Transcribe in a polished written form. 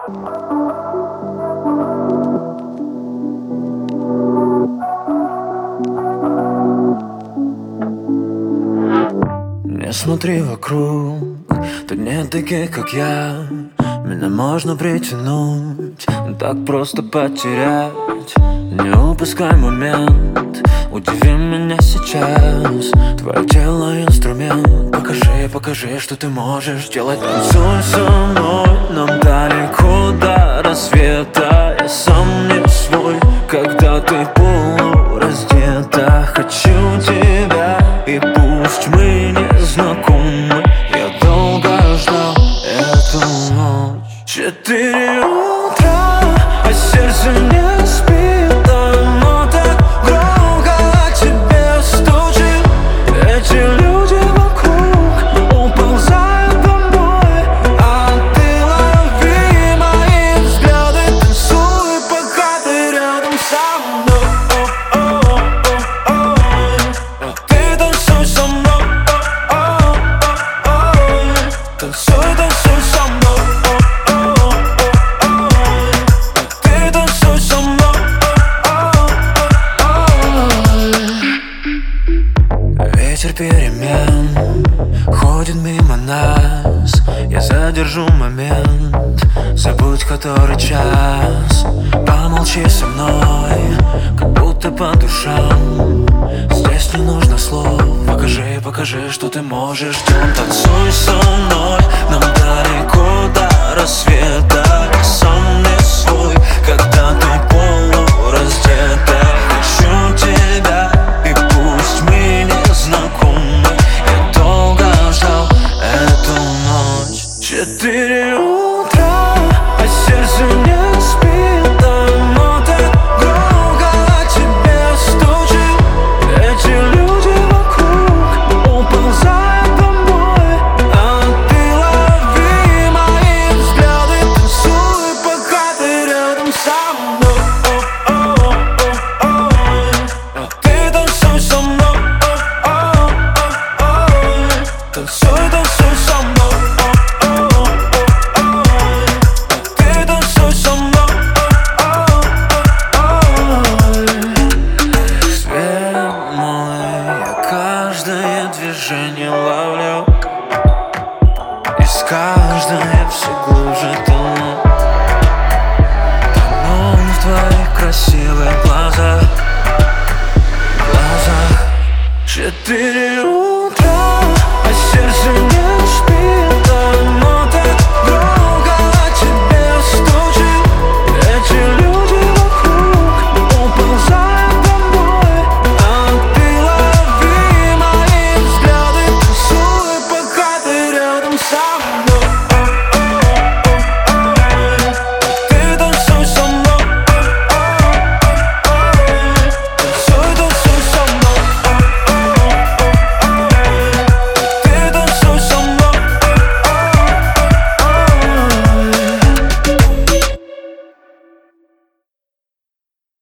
Не смотри вокруг, тут нет таких, как я. Меня можно притянуть, так просто потерять. Не упускай момент, удиви меня сейчас. Твое тело инструмент, покажи, что ты можешь делать. Танцуй со мной, нам далеко до рассвета. Я сам не свой, когда ты полураздета. Хочу тебя, и пусть мы не знакомы, я долго ждал эту ночь. 4 утра, а сердце не спит, оно так громко к тебе стучит. Эти люди вокруг уползают домой, а ты лови мои взгляды, танцуй, пока ты рядом со мной. Ты танцуй со мной, танцуй, танцуй со мной. Ты танцуй со мной. Ветер перемен ходит мимо нас. Я задержу момент, забудь который час. Помолчи со мной, как будто по душам. Здесь не нужно слов, покажи, что ты можешь делать. Танцуй со мной, нам далеко до рассвета. Я сам не свой, когда ты полураздета. Хочу тебя, и пусть мы не знакомы, я долго ждал эту ночь. 4 утра, а сердце не спит, оно так громко к тебе стучит. Эти люди вокруг уползают домой, а ты лови мои взгляды, танцуй, пока ты рядом со мной. Ты танцуй со мной, танцуй, танцуй со мной. Ты танцуй со мной. Свет мой, я каждое движение ловлю, и с каждой я все глубже тону. Тону в твоих красивых глазах. 4